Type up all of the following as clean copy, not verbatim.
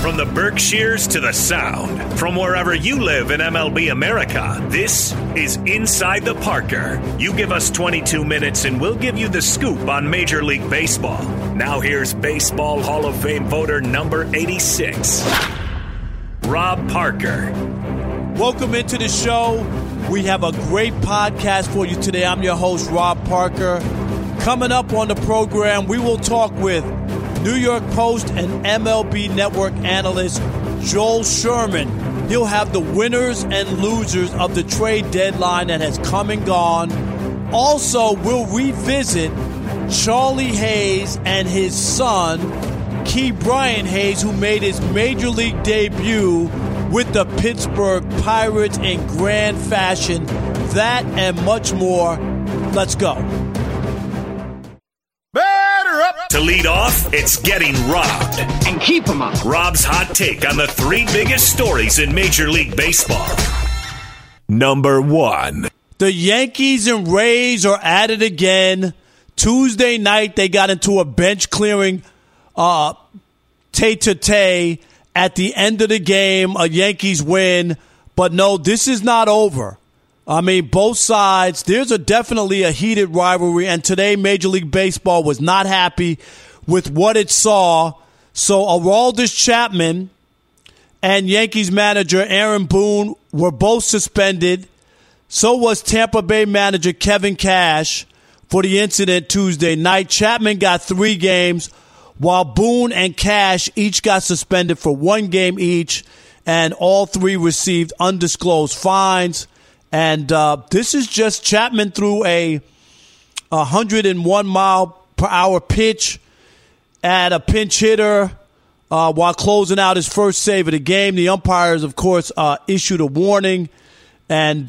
From the Berkshires to the Sound, from wherever you live in MLB America, this is Inside the Parker. You give us 22 minutes and we'll give you the scoop on Major League Baseball. Now here's Baseball Hall of Fame voter number 86, Rob Parker. Welcome into the show. We have a great podcast for you today. I'm your host, Rob Parker. Coming up on the program, we will talk with New York Post and MLB Network analyst Joel Sherman. He'll have the winners and losers of the trade deadline that has come and gone. Also, we'll revisit Charlie Hayes and his son, Ke'Bryan Hayes, who made his Major League debut with the Pittsburgh Pirates in grand fashion. That and much more. Let's go. To lead off, it's Getting Robbed. And keep them up. Rob's hot take on the three biggest stories in Major League Baseball. Number one. The Yankees and Rays are at it again. Tuesday night, they got into a bench-clearing tete-a-tete. At the end of the game, a Yankees win. But no, this is not over. I mean, both sides, there's definitely a heated rivalry, and today Major League Baseball was not happy with what it saw. So Aroldis Chapman and Yankees manager Aaron Boone were both suspended. So was Tampa Bay manager Kevin Cash for the incident Tuesday night. Chapman got 3 games, while Boone and Cash each got suspended for 1 game each, and all 3 received undisclosed fines. And this is just Chapman threw a 101-mile-per-hour pitch at a pinch hitter while closing out his first save of the game. The umpires, of course, issued a warning, and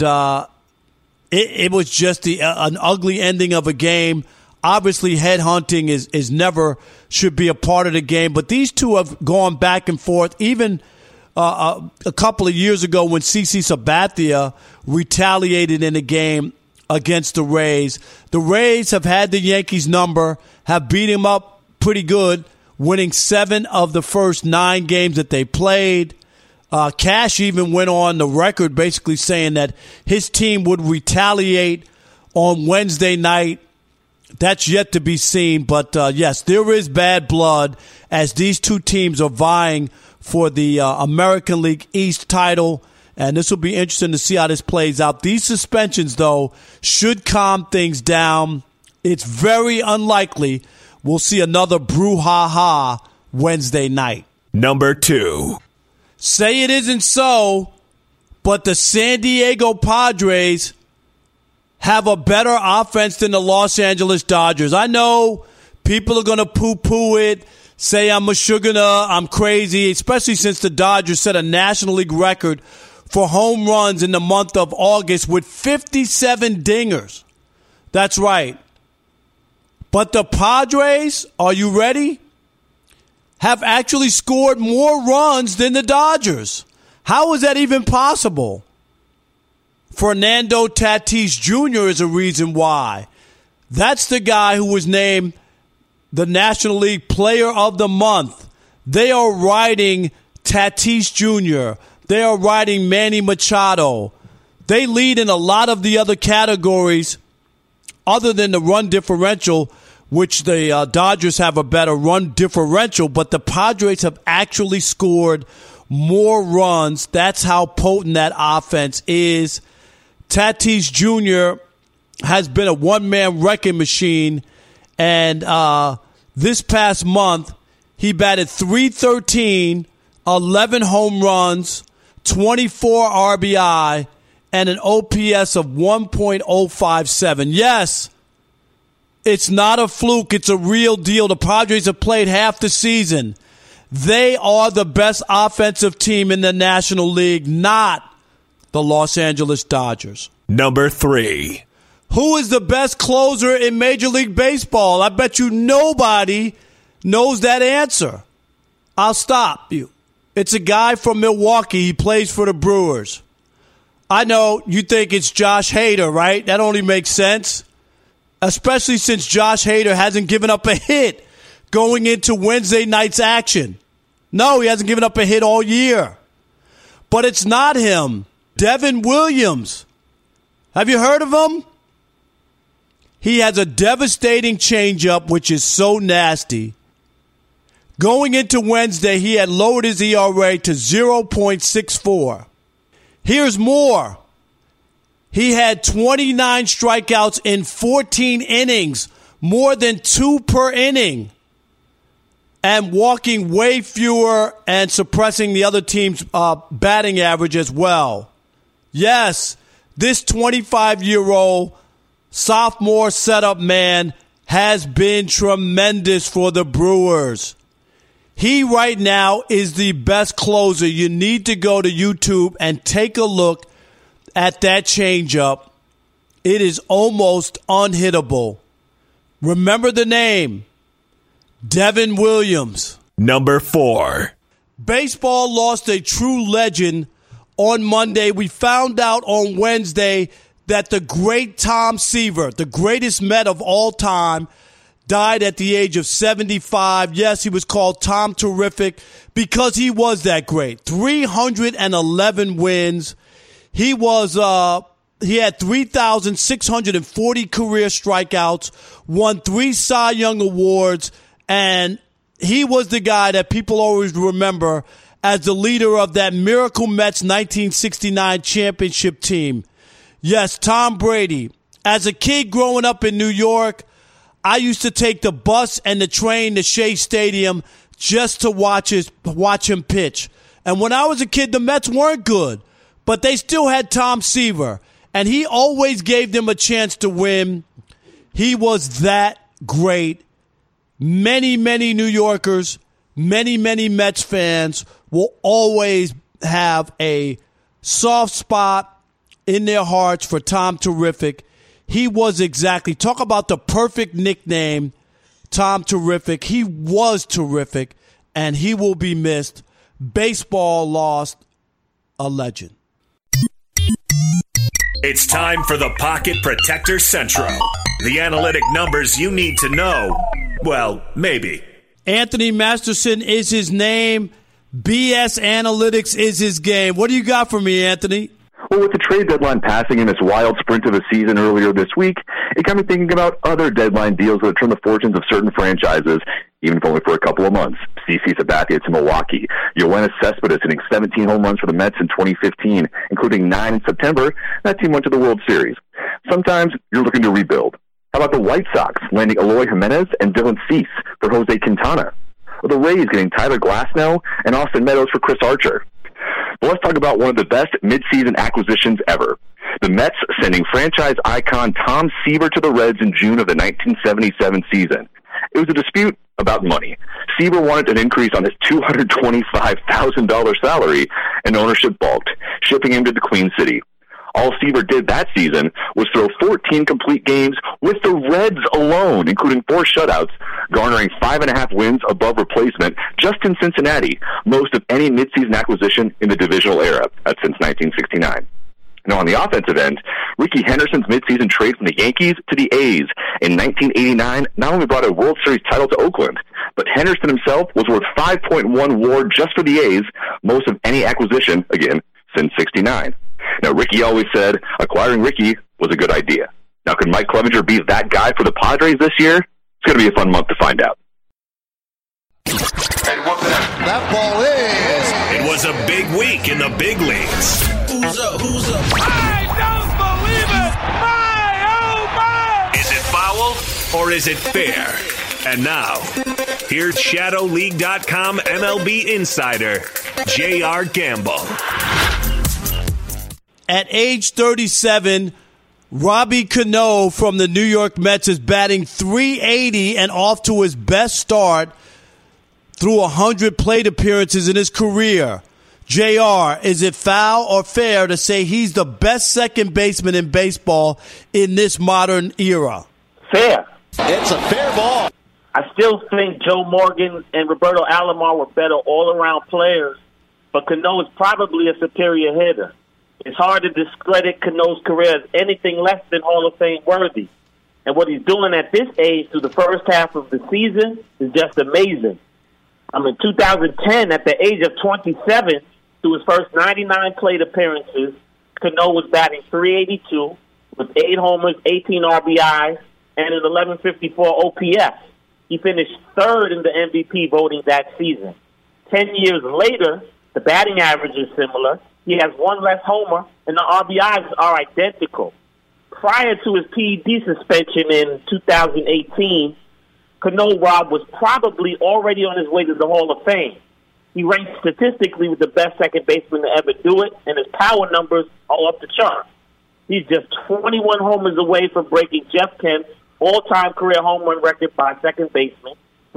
it was just an ugly ending of a game. Obviously, headhunting is never should be a part of the game, but these two have gone back and forth. Even a couple of years ago when CC Sabathia retaliated in a game against the Rays. The Rays have had the Yankees number, have beat him up pretty good, winning 7 of the first 9 games that they played. Cash even went on the record basically saying that his team would retaliate on Wednesday night. That's yet to be seen, but yes, there is bad blood as these two teams are vying for the American League East title, and this will be interesting to see how this plays out. These suspensions, though, should calm things down. It's very unlikely we'll see another brouhaha Wednesday night. Number 2. Say it isn't so, but the San Diego Padres have a better offense than the Los Angeles Dodgers. I know people are going to poo-poo it, say I'm a sugar-nut, I'm crazy, especially since the Dodgers set a National League record for home runs in the month of August with 57 dingers. That's right. But the Padres, are you ready? Have actually scored more runs than the Dodgers. How is that even possible? Fernando Tatis Jr. is a reason why. That's the guy who was named the National League Player of the Month. They are riding Tatis Jr. They are riding Manny Machado. They lead in a lot of the other categories other than the run differential, which the Dodgers have a better run differential, but the Padres have actually scored more runs. That's how potent that offense is. Tatis Jr. has been a one-man wrecking machine, and this past month, he batted .313, 11 home runs, 24 RBI, and an OPS of 1.057. Yes, it's not a fluke. It's a real deal. The Padres have played half the season. They are the best offensive team in the National League, not the Los Angeles Dodgers. Number 3. Who is the best closer in Major League Baseball? I bet you nobody knows that answer. I'll stop you. It's a guy from Milwaukee. He plays for the Brewers. I know you think it's Josh Hader, right? That only makes sense. Especially since Josh Hader hasn't given up a hit going into Wednesday night's action. No, he hasn't given up a hit all year. But it's not him. Devin Williams. Have you heard of him? He has a devastating changeup, which is so nasty. Going into Wednesday, he had lowered his ERA to 0.64. Here's more. He had 29 strikeouts in 14 innings, more than 2 per inning, and walking way fewer and suppressing the other team's batting average as well. Yes, this 25-year-old sophomore setup man has been tremendous for the Brewers. He right now is the best closer. You need to go to YouTube and take a look at that changeup. It is almost unhittable. Remember the name, Devin Williams. Number 4. Baseball lost a true legend on Monday. We found out on Wednesday that the great Tom Seaver, the greatest Met of all time, died at the age of 75. Yes, he was called Tom Terrific because he was that great. 311 wins. He had 3,640 career strikeouts, won 3 Cy Young Awards, and he was the guy that people always remember as the leader of that Miracle Mets 1969 championship team. Yes, Tom Brady. As a kid growing up in New York, I used to take the bus and the train to Shea Stadium just to watch him pitch. And when I was a kid, the Mets weren't good, but they still had Tom Seaver, and he always gave them a chance to win. He was that great. Many, many New Yorkers, many, many Mets fans will always have a soft spot in their hearts for Tom Terrific. He was exactly, talk about the perfect nickname, Tom Terrific. He was terrific, and he will be missed. Baseball lost a legend. It's time for the Pocket Protector Central. The analytic numbers you need to know. Well, maybe. Anthony Masterson is his name. BS Analytics is his game. What do you got for me, Anthony? Well, with the trade deadline passing in this wild sprint of a season earlier this week, it got me thinking about other deadline deals that turn the fortunes of certain franchises, even if only for a couple of months. CC Sabathia to Milwaukee. Yoenis Cespedes hitting 17 home runs for the Mets in 2015, including 9 in September. That team went to the World Series. Sometimes you're looking to rebuild. How about the White Sox landing Eloy Jimenez and Dylan Cease for Jose Quintana? Or the Rays getting Tyler Glasnow and Austin Meadows for Chris Archer? But let's talk about one of the best midseason acquisitions ever. The Mets sending franchise icon Tom Seaver to the Reds in June of the 1977 season. It was a dispute about money. Seaver wanted an increase on his $225,000 salary, and ownership balked, shipping him to the Queen City. All Seaver did that season was throw 14 complete games with the Reds alone, including 4 shutouts, garnering 5.5 wins above replacement just in Cincinnati, most of any midseason acquisition in the divisional era. That's since 1969. Now, on the offensive end, Rickey Henderson's midseason trade from the Yankees to the A's in 1989 not only brought a World Series title to Oakland, but Henderson himself was worth $5.1 WAR just for the A's, most of any acquisition, again, since 69. Now, Rickey always said acquiring Rickey was a good idea. Now, could Mike Clevenger be that guy for the Padres this year? It's going to be a fun month to find out. That ball is... It was a big week in the big leagues. Who's up? I don't believe it! My, oh my! Is it foul or is it fair? And now, here's ShadowLeague.com MLB insider, J.R. Gamble. At age 37, Robbie Cano from the New York Mets is batting .380 and off to his best start through 100 plate appearances in his career. JR, is it foul or fair to say he's the best second baseman in baseball in this modern era? Fair. It's a fair ball. I still think Joe Morgan and Roberto Alomar were better all-around players, but Cano is probably a superior hitter. It's hard to discredit Cano's career as anything less than Hall of Fame worthy. And what he's doing at this age through the first half of the season is just amazing. In 2010, at the age of 27, through his first 99 plate appearances, Cano was batting .382 with 8 homers, 18 RBIs, and an 1154 OPS. He finished third in the MVP voting that season. 10 years later, the batting average is similar. He has 1 less homer, and the RBIs are identical. Prior to his PED suspension in 2018, Cano, Rob, was probably already on his way to the Hall of Fame. He ranks statistically with the best second baseman to ever do it, and his power numbers are off the chart. He's just 21 homers away from breaking Jeff Kent's all-time career home run record by second baseman,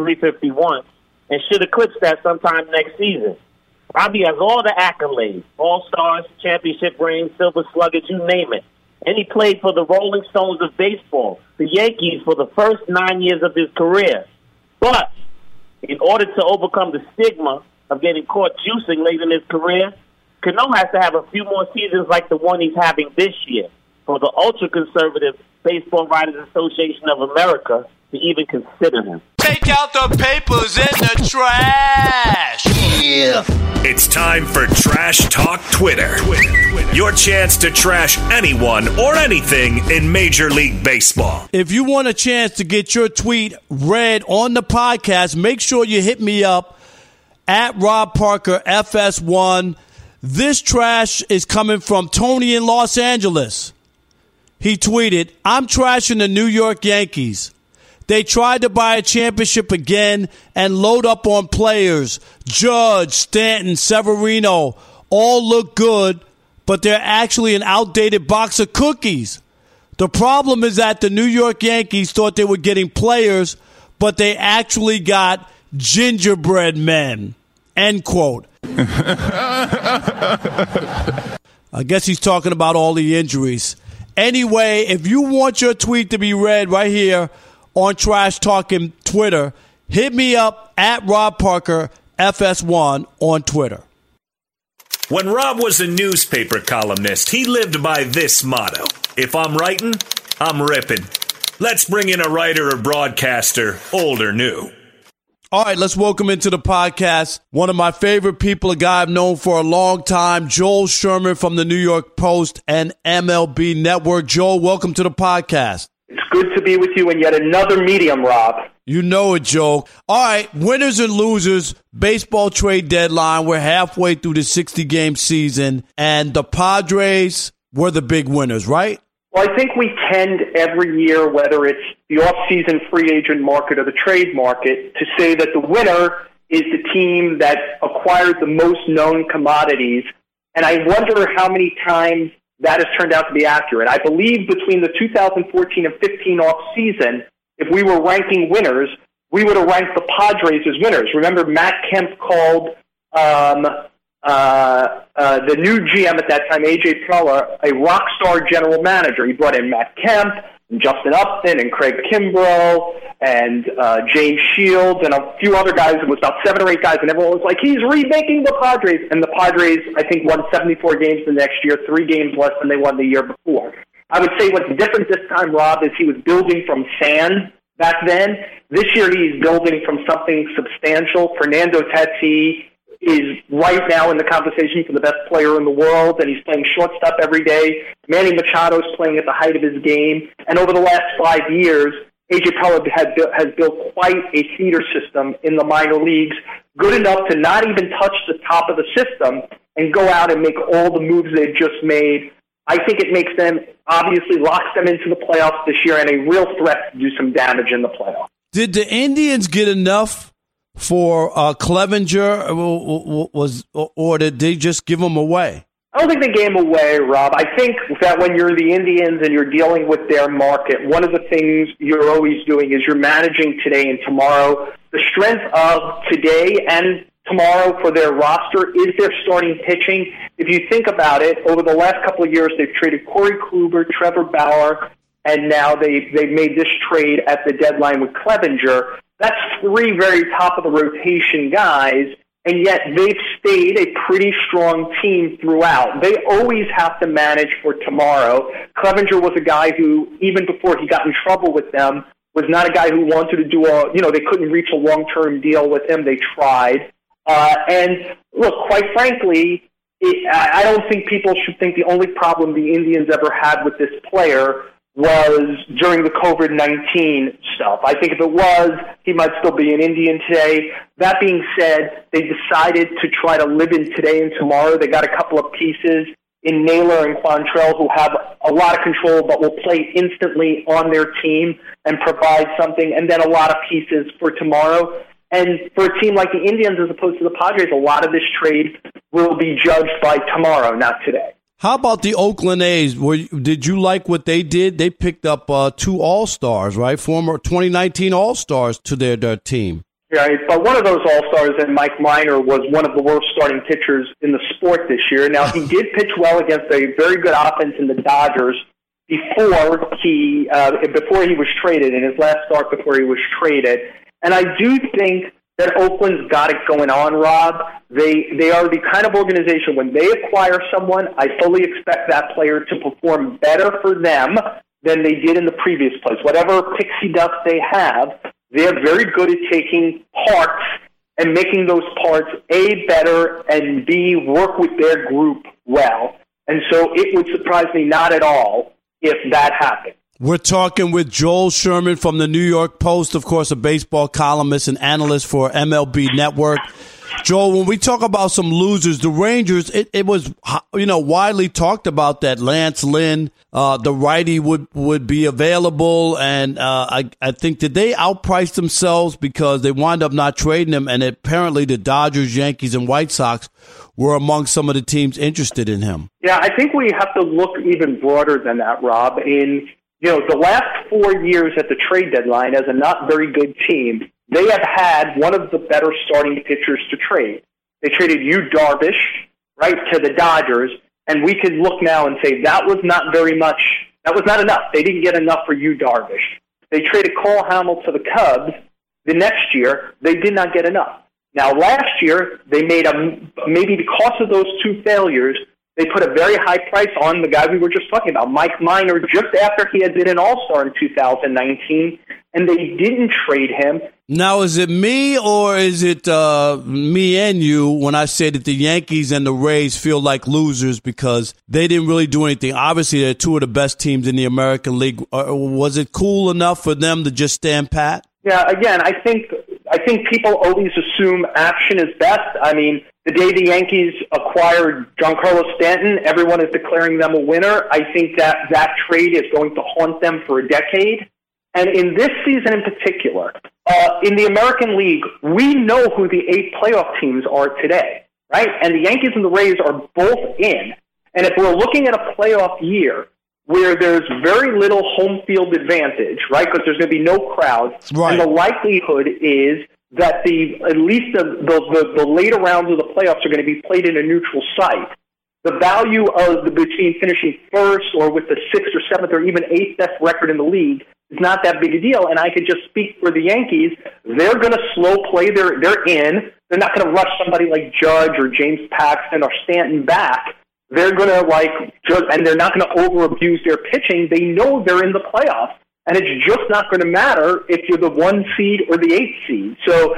351, and should eclipse that sometime next season. Robbie has all the accolades, All-Stars, championship rings, Silver Sluggers, you name it. And he played for the Rolling Stones of baseball, the Yankees, for the first 9 years of his career. But in order to overcome the stigma of getting caught juicing late in his career, Cano has to have a few more seasons like the one he's having this year for the ultra-conservative Baseball Writers Association of America to even consider him. Take out the papers in the trash. Yeah. It's time for Trash Talk Twitter. Your chance to trash anyone or anything in Major League Baseball. If you want a chance to get your tweet read on the podcast, make sure you hit me up at Rob Parker FS1. This trash is coming from Tony in Los Angeles. He tweeted, I'm trashing the New York Yankees. They tried to buy a championship again and load up on players. Judge, Stanton, Severino all look good, but they're actually an outdated box of cookies. The problem is that the New York Yankees thought they were getting players, but they actually got gingerbread men. End quote. I guess he's talking about all the injuries. Anyway, if you want your tweet to be read right here on Trash Talking Twitter, hit me up at Rob Parker FS1 on Twitter. When Rob was a newspaper columnist, he lived by this motto. If I'm writing, I'm ripping. Let's bring in a writer or broadcaster, old or new. All right, let's welcome into the podcast one of my favorite people, a guy I've known for a long time, Joel Sherman from the New York Post and MLB Network. Joel, welcome to the podcast. It's good to be with you in yet another medium, Rob. You know it, Joel. All right, winners and losers, baseball trade deadline. We're halfway through the 60-game season, and the Padres were the big winners, right? Well, I think we tend every year, whether it's the off-season free agent market or the trade market, to say that the winner is the team that acquired the most known commodities. And I wonder how many times that has turned out to be accurate. I believe between the 2014 and 15 off-season, if we were ranking winners, we would have ranked the Padres as winners. Remember, Matt Kemp called the new GM at that time, A.J. Preller, a rock star general manager. He brought in Matt Kemp and Justin Upton and Craig Kimbrough and James Shields and a few other guys. It was about 7 or 8 guys, and everyone was like, he's remaking the Padres. And the Padres, I think, won 74 games the next year, 3 games less than they won the year before. I would say what's different this time, Rob, is he was building from sand back then. This year he's building from something substantial. Fernando Tatis is right now in the conversation for the best player in the world, and he's playing shortstop every day. Manny Machado's playing at the height of his game. And over the last 5 years, A.J. Preller has built quite a feeder system in the minor leagues, good enough to not even touch the top of the system and go out and make all the moves they've just made. I think it makes them, obviously locks them into the playoffs this year and a real threat to do some damage in the playoffs. Did the Indians get enough for Clevenger, or did they just give him away? I don't think they gave him away, Rob. I think that when you're the Indians and you're dealing with their market, one of the things you're always doing is you're managing today and tomorrow. The strength of today and tomorrow for their roster is their starting pitching. If you think about it, over the last couple of years, they've traded Corey Kluber, Trevor Bauer, and now they've made this trade at the deadline with Clevenger. That's 3 very top-of-the-rotation guys, and yet they've stayed a pretty strong team throughout. They always have to manage for tomorrow. Clevenger was a guy who, even before he got in trouble with them, was not a guy who wanted to do they couldn't reach a long-term deal with him. They tried. And look, quite frankly, I don't think people should think the only problem the Indians ever had with this player was during the COVID-19 stuff. I think if it was, he might still be an Indian today. That being said, they decided to try to live in today and tomorrow. They got a couple of pieces in Naylor and Quantrill who have a lot of control but will play instantly on their team and provide something, and then a lot of pieces for tomorrow. And for a team like the Indians as opposed to the Padres, a lot of this trade will be judged by tomorrow, not today. How about the Oakland A's? Did you like what they did? They picked up 2 All-Stars, right? Former 2019 All-Stars to their team. Yeah, but one of those All-Stars, and Mike Minor, was one of the worst starting pitchers in the sport this year. Now, he did pitch well against a very good offense in the Dodgers before he was traded, in his last start before he was traded. And I do think that Oakland's got it going on, Rob. They are the kind of organization, when they acquire someone, I fully expect that player to perform better for them than they did in the previous place. Whatever pixie dust they have, they're very good at taking parts and making those parts, A, better, and B, work with their group well. And so it would surprise me not at all if that happened. We're talking with Joel Sherman from the New York Post, of course, a baseball columnist and analyst for MLB Network. Joel, when we talk about some losers, the Rangers, it was widely talked about that Lance Lynn, the righty, would be available, and I think did they outprice themselves because they wound up not trading him, and apparently the Dodgers, Yankees, and White Sox were among some of the teams interested in him. Yeah, I think we have to look even broader than that, Rob. In the last 4 years at the trade deadline, as a not very good team, they have had one of the better starting pitchers to trade. They traded Yu Darvish, right, to the Dodgers, and we could look now and say that was not very much. That was not enough. They didn't get enough for Yu Darvish. They traded Cole Hamels to the Cubs. The next year, they did not get enough. Now, last year, they made maybe because of those 2 failures, they put a very high price on the guy we were just talking about, Mike Minor, just after he had been an All-Star in 2019, and they didn't trade him. Now, is it me or is it me and you when I say that the Yankees and the Rays feel like losers because they didn't really do anything? Obviously, they're 2 of the best teams in the American League. Was it cool enough for them to just stand pat? Yeah, again, I think people always assume action is best. I mean, the day the Yankees acquired Giancarlo Stanton, everyone is declaring them a winner. I think that trade is going to haunt them for a decade. And in this season in particular, in the American League, we know who the 8 playoff teams are today, right? And the Yankees and the Rays are both in. And if we're looking at a playoff year where there's very little home field advantage, right, because there's going to be no crowds, right, and the likelihood is that at least the later rounds of the playoffs are going to be played in a neutral site. The value of between finishing first or with the 6th or 7th or even 8th best record in the league is not that big a deal. And I could just speak for the Yankees. They're going to slow play. They're in. They're not going to rush somebody like Judge or James Paxton or Stanton back. They're going to and they're not going to over-abuse their pitching. They know they're in the playoffs. And it's just not going to matter if you're the 1 seed or the 8th seed. So,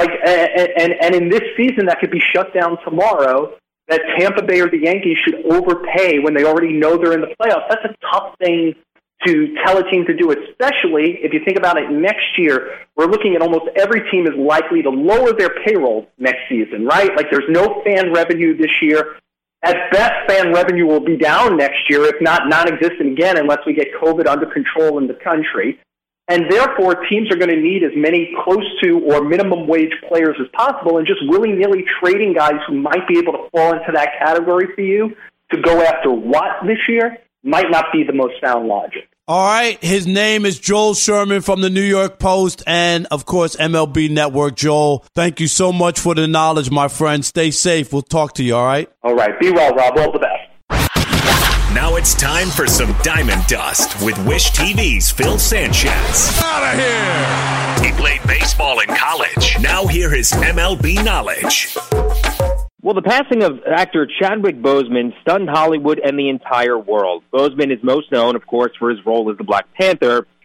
and in this season, that could be shut down tomorrow, that Tampa Bay or the Yankees should overpay when they already know they're in the playoffs. That's a tough thing to tell a team to do, especially if you think about it next year. We're looking at almost every team is likely to lower their payroll next season, right? Like there's no fan revenue this year. At best, fan revenue will be down next year, if not non-existent again, unless we get COVID under control in the country. And therefore, teams are going to need as many close to or minimum wage players as possible, and just willy-nilly trading guys who might be able to fall into that category for you to go after what this year might not be the most sound logic. All right. His name is Joel Sherman from the New York Post and, of course, MLB Network. Joel, thank you so much for the knowledge, my friend. Stay safe. We'll talk to you, all right? All right. Be well, Rob. All the best. Now it's time for some Diamond Dust with Wish TV's Phil Sanchez. Out of here! He played baseball in college. Now hear his MLB knowledge. Well, the passing of actor Chadwick Boseman stunned Hollywood and the entire world. Boseman is most known, of course, for his role as the Black Panther.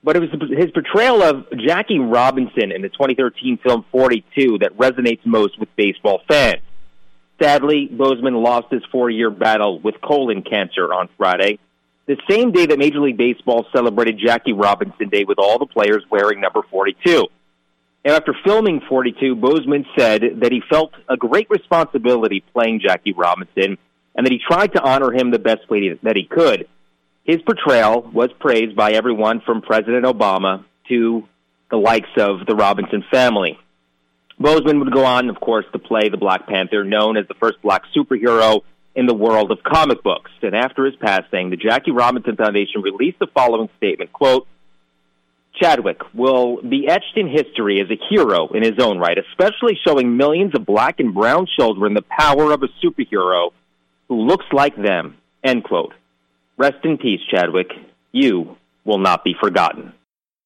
But it was his portrayal of Jackie Robinson in the 2013 film 42 that resonates most with baseball fans. Sadly, Bozeman lost his 4-year battle with colon cancer on Friday, the same day that Major League Baseball celebrated Jackie Robinson Day with all the players wearing number 42. And after filming 42, Bozeman said that he felt a great responsibility playing Jackie Robinson and that he tried to honor him the best way that he could. His portrayal was praised by everyone from President Obama to the likes of the Robinson family. Bozeman would go on, of course, to play the Black Panther, known as the first black superhero in the world of comic books. And after his passing, the Jackie Robinson Foundation released the following statement, quote, Chadwick will be etched in history as a hero in his own right, especially showing millions of black and brown children the power of a superhero who looks like them, end quote. Rest in peace, Chadwick. You will not be forgotten.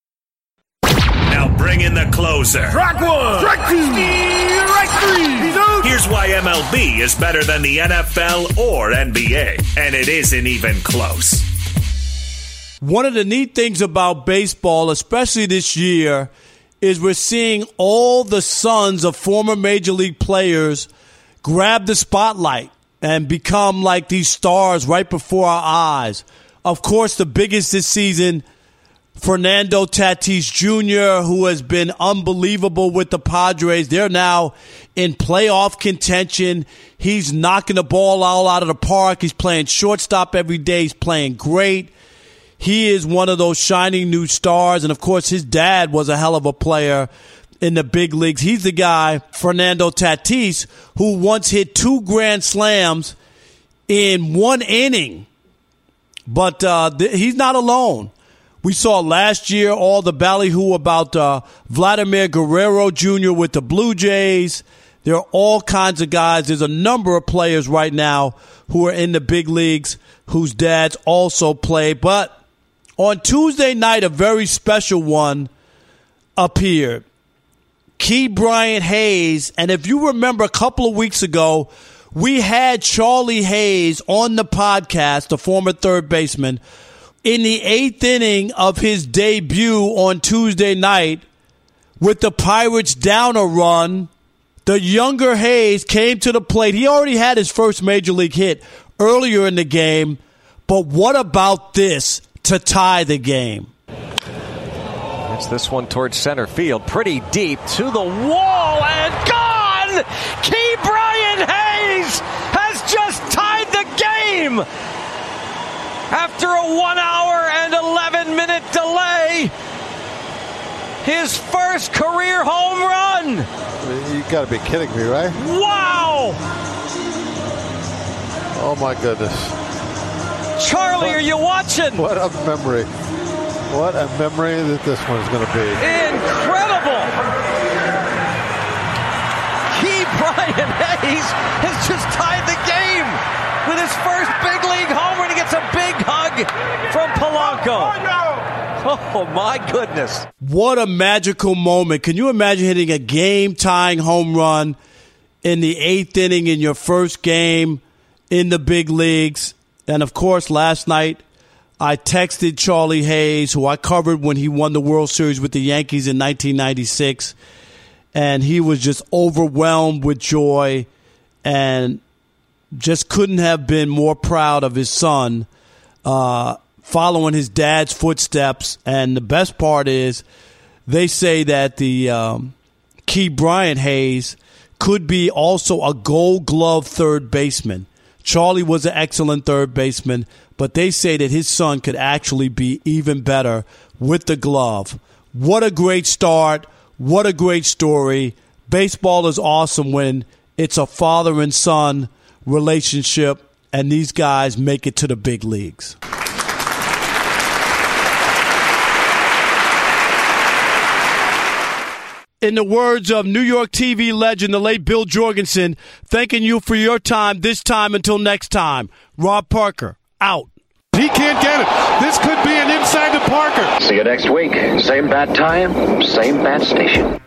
Now bring in the closer. Strike one. Strike two. Strike three. He's out. Here's why MLB is better than the NFL or NBA, and it isn't even close. One of the neat things about baseball, especially this year, is we're seeing all the sons of former Major League players grab the spotlight and become like these stars right before our eyes. Of course, the biggest this season, Fernando Tatis Jr., who has been unbelievable with the Padres. They're now in playoff contention. He's knocking the ball all out of the park. He's playing shortstop every day. He's playing great. He is one of those shining new stars. And, of course, his dad was a hell of a player in the big leagues. He's the guy, Fernando Tatis, who once hit 2 grand slams in 1 inning. But he's not alone. We saw last year all the ballyhoo about Vladimir Guerrero Jr. with the Blue Jays. There are all kinds of guys. There's a number of players right now who are in the big leagues whose dads also play. But on Tuesday night, a very special one appeared. Ke'Bryan Hayes. And if you remember a couple of weeks ago, we had Charlie Hayes on the podcast, the former third baseman, in the 8th inning of his debut on Tuesday night. With the Pirates down a run, the younger Hayes came to the plate. He already had his first major league hit earlier in the game. But what about this to tie the game? It's this one towards center field. Pretty deep to the wall and gone! Ke'Bryan Hayes has just tied the game! After a 1 hour and 11-minute delay, his first career home run. You got to be kidding me, right? Wow! Oh, my goodness. Charlie, are you watching? What a memory. What a memory that this one's going to be. Incredible! Ke'Bryan Hayes has just tied the game with his first big league homer, and he gets a big hug from Polanco. Oh, my goodness. What a magical moment. Can you imagine hitting a game-tying home run in the 8th inning in your first game in the big leagues? And, of course, last night I texted Charlie Hayes, who I covered when he won the World Series with the Yankees in 1996, and he was just overwhelmed with joy and just couldn't have been more proud of his son following his dad's footsteps. And the best part is they say that the Ke'Bryan Hayes could be also a Gold Glove third baseman. Charlie was an excellent third baseman, but they say that his son could actually be even better with the glove. What a great start. What a great story. Baseball is awesome when it's a father and son relationship, and these guys make it to the big leagues. In the words of New York TV legend, the late Bill Jorgensen, thanking you for your time this time until next time. Rob Parker, out. He can't get it. This could be an inside to Parker. See you next week. Same bat time, same bat station.